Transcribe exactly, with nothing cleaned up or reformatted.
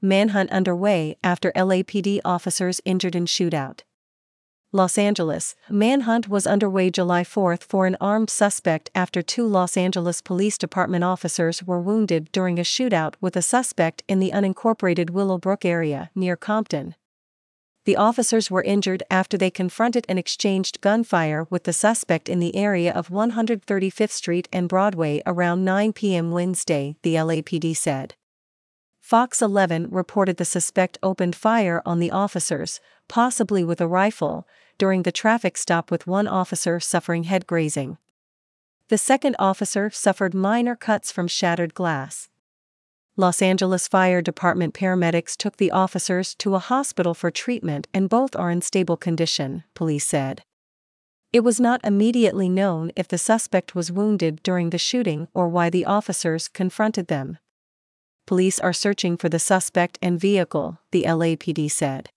Manhunt underway after L A P D officers injured in shootout. Los Angeles. Manhunt was underway July fourth for an armed suspect after two Los Angeles Police Department officers were wounded during a shootout with a suspect in the unincorporated Willowbrook area near Compton. The officers were injured after they confronted and exchanged gunfire with the suspect in the area of one hundred thirty-fifth Street and Broadway around nine p m Wednesday, the L A P D said. Fox eleven reported the suspect opened fire on the officers, possibly with a rifle, during the traffic stop, with one officer suffering head grazing. The second officer suffered minor cuts from shattered glass. Los Angeles Fire Department paramedics took the officers to a hospital for treatment and both are in stable condition, police said. It was not immediately known if the suspect was wounded during the shooting or why the officers confronted them. Police are searching for the suspect and vehicle, the L A P D said.